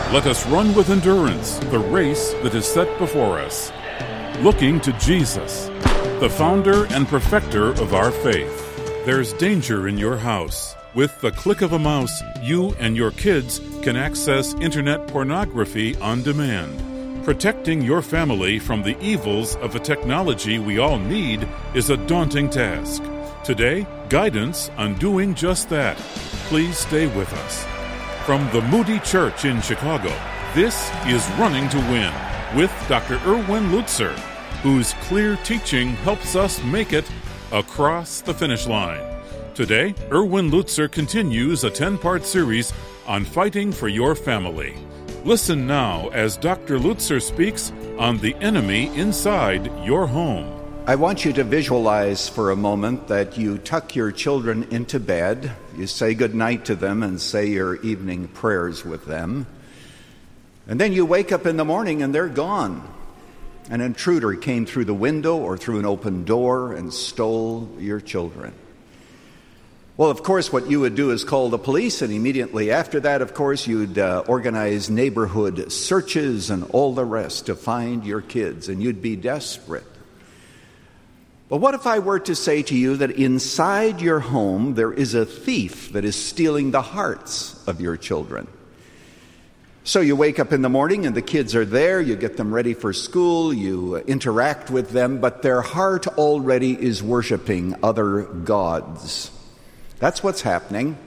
Let us run with endurance the race that is set before us, looking to Jesus, the founder and perfecter of our faith. There's danger in your house. With the click of a mouse, you and your kids can access internet pornography on demand. Protecting your family from the evils of a technology we all need is a daunting task. Today, guidance on doing just that. Please stay with us. From the Moody Church in Chicago, this is Running to Win with Dr. Erwin Lutzer, whose clear teaching helps us make it across the finish line. Today, Erwin Lutzer continues a 10-part series on fighting for your family. Listen now as Dr. Lutzer speaks on the enemy inside your home. I want you to visualize for a moment that you tuck your children into bed, you say goodnight to them and say your evening prayers with them, and then you wake up in the morning and they're gone. An intruder came through the window or through an open door and stole your children. Well, of course, what you would do is call the police, and immediately after that, of course, you'd organize neighborhood searches and all the rest to find your kids, and you'd be desperate. But what if I were to say to you that inside your home there is a thief that is stealing the hearts of your children? So you wake up in the morning and the kids are there, you get them ready for school, you interact with them, but their heart already is worshiping other gods. That's what's happening.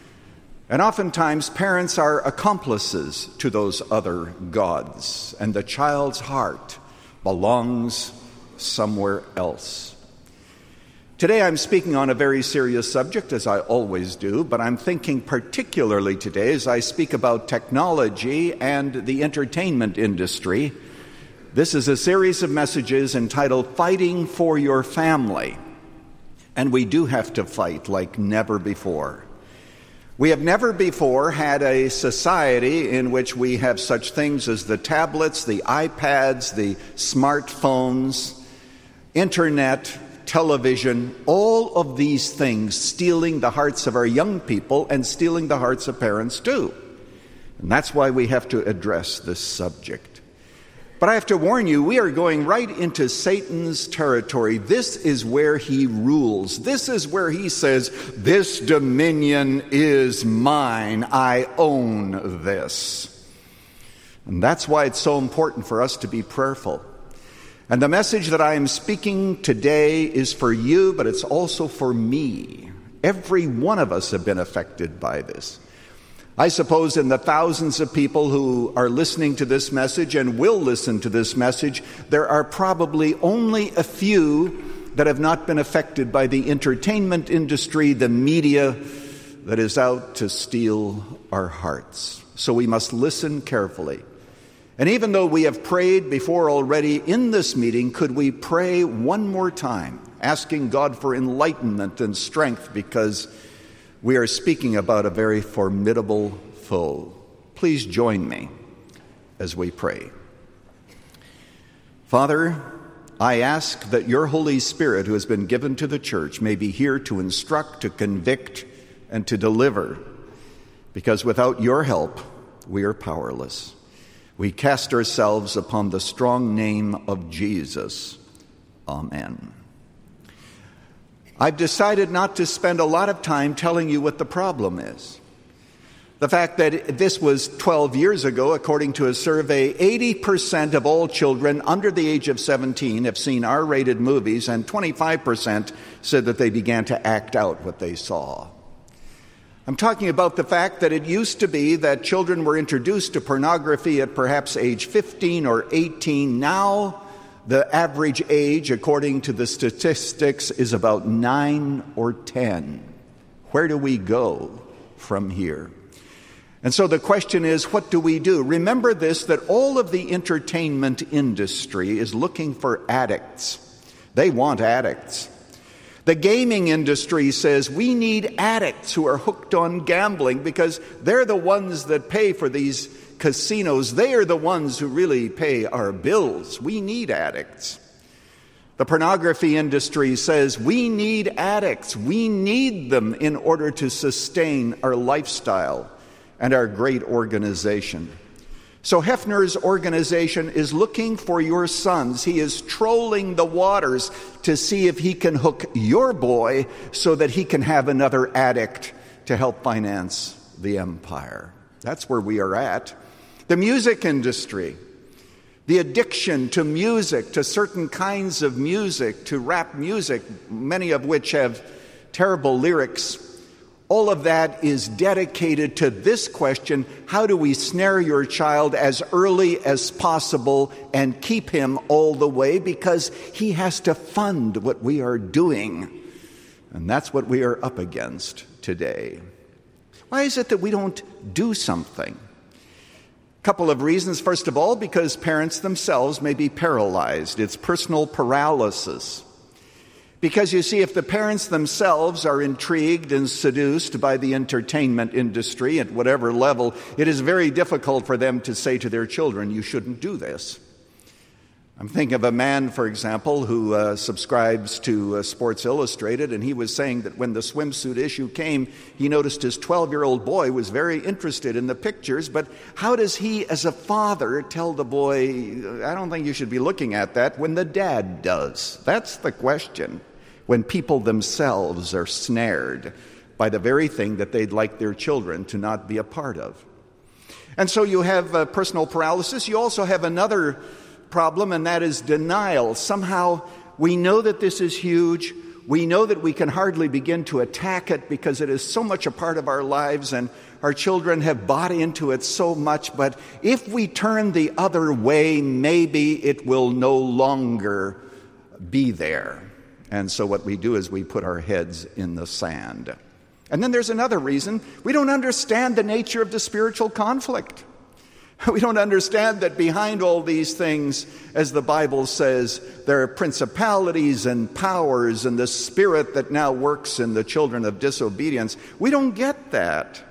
And oftentimes parents are accomplices to those other gods, and the child's heart belongs somewhere else. Today I'm speaking on a very serious subject, as I always do, but I'm thinking particularly today as I speak about technology and the entertainment industry. This is a series of messages entitled Fighting for Your Family. And we do have to fight like never before. We have never before had a society in which we have such things as the tablets, the iPads, the smartphones, internet, television, all of these things stealing the hearts of our young people and stealing the hearts of parents too. And that's why we have to address this subject. But I have to warn you, we are going right into Satan's territory. This is where he rules. This is where he says, "This dominion is mine. I own this." And that's why it's so important for us to be prayerful. And the message that I am speaking today is for you, but it's also for me. Every one of us have been affected by this. I suppose in the thousands of people who are listening to this message and will listen to this message, there are probably only a few that have not been affected by the entertainment industry, the media that is out to steal our hearts. So we must listen carefully. And even though we have prayed before already in this meeting, could we pray one more time, asking God for enlightenment and strength, because we are speaking about a very formidable foe. Please join me as we pray. Father, I ask that your Holy Spirit, who has been given to the church, may be here to instruct, to convict, and to deliver, because without your help, we are powerless. We cast ourselves upon the strong name of Jesus. Amen. I've decided not to spend a lot of time telling you what the problem is. The fact that this was 12 years ago, according to a survey, 80% of all children under the age of 17 have seen R-rated movies, and 25% said that they began to act out what they saw. I'm talking about the fact that it used to be that children were introduced to pornography at perhaps age 15 or 18. Now, the average age, according to the statistics, is about 9 or 10. Where do we go from here? And so the question is, what do we do? Remember this, that all of the entertainment industry is looking for addicts. They want addicts. The gaming industry says we need addicts who are hooked on gambling, because they're the ones that pay for these casinos. They are the ones who really pay our bills. We need addicts. The pornography industry says we need addicts. We need them in order to sustain our lifestyle and our great organization. So Hefner's organization is looking for your sons. He is trolling the waters to see if he can hook your boy so that he can have another addict to help finance the empire. That's where we are at. The music industry, the addiction to music, to certain kinds of music, to rap music, many of which have terrible lyrics, all of that is dedicated to this question: how do we snare your child as early as possible and keep him all the way, because he has to fund what we are doing. And that's what we are up against today. Why is it that we don't do something? A couple of reasons. First of all, because parents themselves may be paralyzed. It's personal paralysis. Because, you see, if the parents themselves are intrigued and seduced by the entertainment industry at whatever level, it is very difficult for them to say to their children, you shouldn't do this. I'm thinking of a man, for example, who subscribes to Sports Illustrated, and he was saying that when the swimsuit issue came, he noticed his 12-year-old boy was very interested in the pictures, but how does he, as a father, tell the boy, I don't think you should be looking at that, when the dad does? That's the question. When people themselves are snared by the very thing that they'd like their children to not be a part of. And so you have personal paralysis. You also have another problem, and that is denial. Somehow we know that this is huge. We know that we can hardly begin to attack it because it is so much a part of our lives, and our children have bought into it so much. But if we turn the other way, maybe it will no longer be there. And so what we do is we put our heads in the sand. And then there's another reason. We don't understand the nature of the spiritual conflict. We don't understand that behind all these things, as the Bible says, there are principalities and powers and the spirit that now works in the children of disobedience. We don't get that.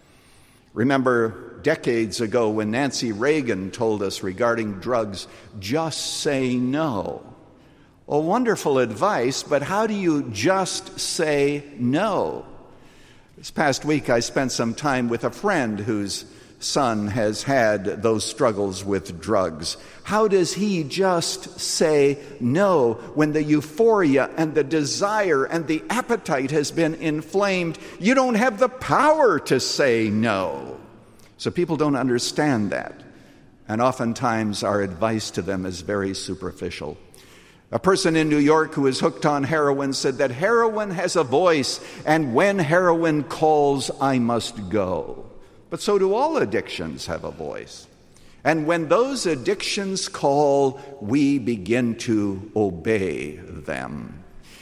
Remember decades ago when Nancy Reagan told us regarding drugs, just say no. Well, wonderful advice, but how do you just say no? This past week I spent some time with a friend whose son has had those struggles with drugs. How does he just say no when the euphoria and the desire and the appetite has been inflamed? You don't have the power to say no. So people don't understand that. And oftentimes our advice to them is very superficial. A person in New York who is hooked on heroin said that heroin has a voice, and when heroin calls, I must go. But so do all addictions have a voice. And when those addictions call, we begin to obey them.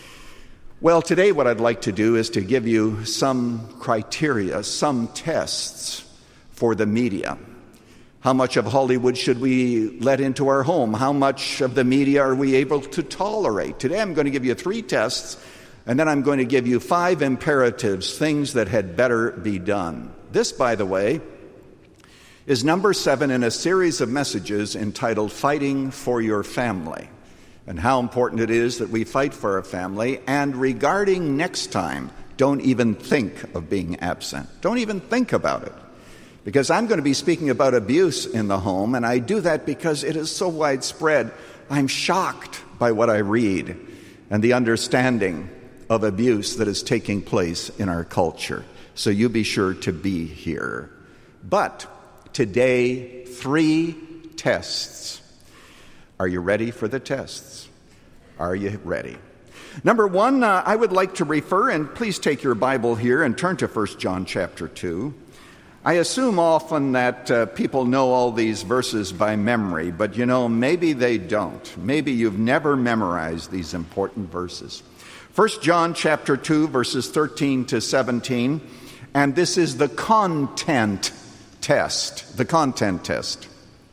Well, today what I'd like to do is to give you some criteria, some tests for the media. How much of Hollywood should we let into our home? How much of the media are we able to tolerate? Today I'm going to give you 3 tests, and then I'm going to give you 5 imperatives, things that had better be done. This, by the way, is number 7 in a series of messages entitled Fighting for Your Family, and how important it is that we fight for our family. And regarding next time, don't even think of being absent. Don't even think about it. Because I'm going to be speaking about abuse in the home, and I do that because it is so widespread. I'm shocked by what I read and the understanding of abuse that is taking place in our culture. So you be sure to be here. But today, 3 tests. Are you ready for the tests? Are you ready? Number 1, I would like to refer, and please take your Bible here and turn to 1 John chapter 2. I assume often that people know all these verses by memory, but maybe they don't. Maybe you've never memorized these important verses. 1 John chapter 2, verses 13 to 17, and this is the content test. The content test.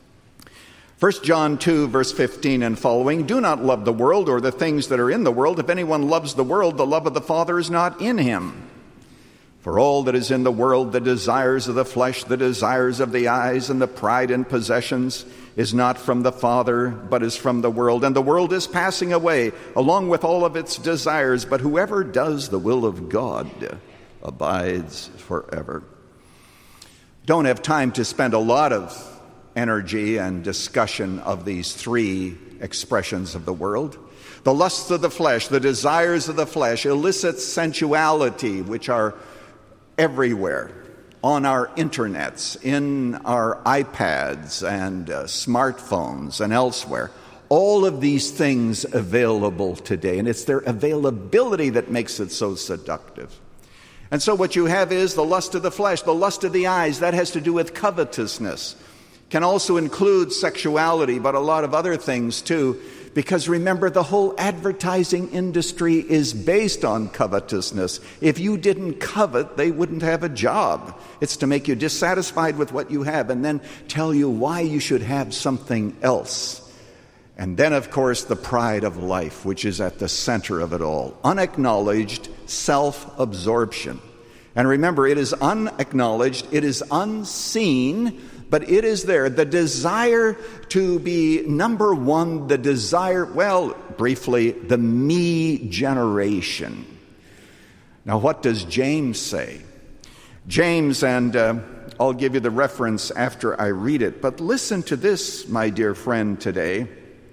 1 John 2, verse 15 and following, do not love the world or the things that are in the world. If anyone loves the world, the love of the Father is not in him. For all that is in the world, the desires of the flesh, the desires of the eyes, and the pride in possessions, is not from the Father, but is from the world. And the world is passing away, along with all of its desires, but whoever does the will of God abides forever. Don't have time to spend a lot of energy and discussion of these three expressions of the world. The lusts of the flesh, the desires of the flesh, illicit sensuality, which are everywhere, on our internets, in our iPads and smartphones and elsewhere. All of these things available today, and it's their availability that makes it so seductive. And so what you have is the lust of the flesh, the lust of the eyes. That has to do with covetousness. Can also include sexuality, but a lot of other things too. Because remember, the whole advertising industry is based on covetousness. If you didn't covet, they wouldn't have a job. It's to make you dissatisfied with what you have and then tell you why you should have something else. And then, of course, the pride of life, which is at the center of it all. Unacknowledged self-absorption. And remember, it is unacknowledged, it is unseen, but it is there. The desire to be number one, the desire, well, briefly, the me generation. Now, what does James say? James, and I'll give you the reference after I read it, but listen to this, my dear friend, today.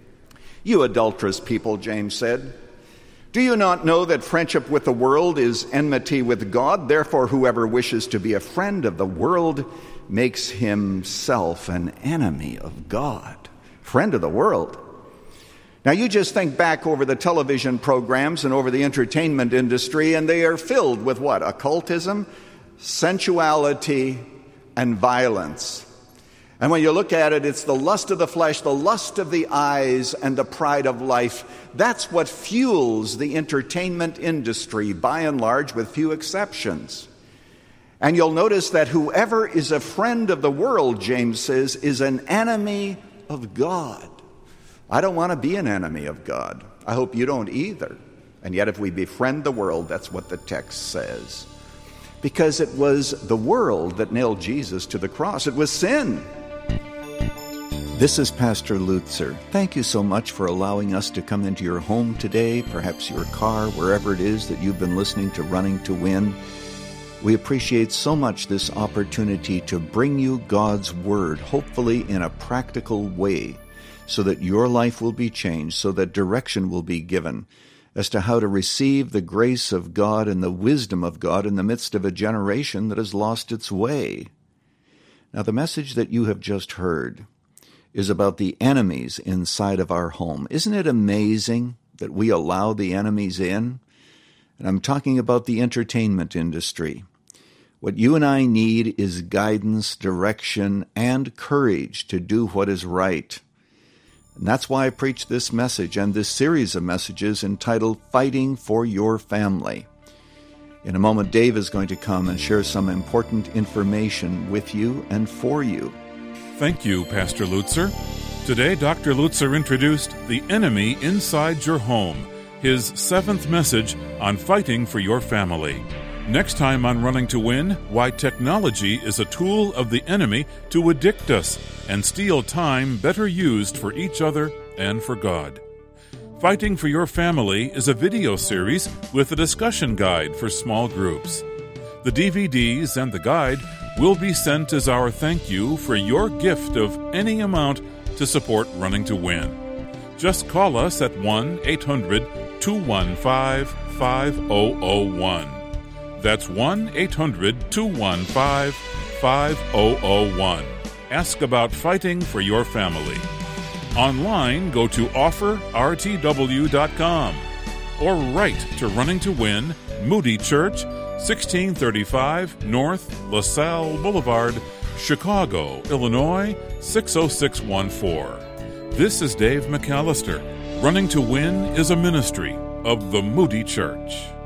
You adulterous people, James said, do you not know that friendship with the world is enmity with God? Therefore, whoever wishes to be a friend of the world makes himself an enemy of God. Friend of the world. Now, you just think back over the television programs and over the entertainment industry, and they are filled with what? Occultism, sensuality, and violence. And when you look at it, it's the lust of the flesh, the lust of the eyes, and the pride of life. That's what fuels the entertainment industry, by and large, with few exceptions. And you'll notice that whoever is a friend of the world, James says, is an enemy of God. I don't want to be an enemy of God. I hope you don't either. And yet if we befriend the world, that's what the text says. Because it was the world that nailed Jesus to the cross. It was sin. This is Pastor Lutzer. Thank you so much for allowing us to come into your home today, perhaps your car, wherever it is that you've been listening to Running to Win. We appreciate so much this opportunity to bring you God's Word, hopefully in a practical way, so that your life will be changed, so that direction will be given as to how to receive the grace of God and the wisdom of God in the midst of a generation that has lost its way. Now, the message that you have just heard is about the enemies inside of our home. Isn't it amazing that we allow the enemies in? And I'm talking about the entertainment industry. What you and I need is guidance, direction, and courage to do what is right. And that's why I preach this message and this series of messages entitled Fighting for Your Family. In a moment, Dave is going to come and share some important information with you and for you. Thank you, Pastor Lutzer. Today, Dr. Lutzer introduced The Enemy Inside Your Home, his 7th message on fighting for your family. Next time on Running to Win, why technology is a tool of the enemy to addict us and steal time better used for each other and for God. Fighting for Your Family is a video series with a discussion guide for small groups. The DVDs and the guide will be sent as our thank you for your gift of any amount to support Running to Win. Just call us at 1-800-215-5001. That's 1-800-215-5001. Ask about fighting for your family. Online, go to offerrtw.com or write to Running to Win, Moody Church, 1635 North LaSalle Boulevard, Chicago, Illinois, 60614. This is Dave McAllister. Running to Win is a ministry of the Moody Church.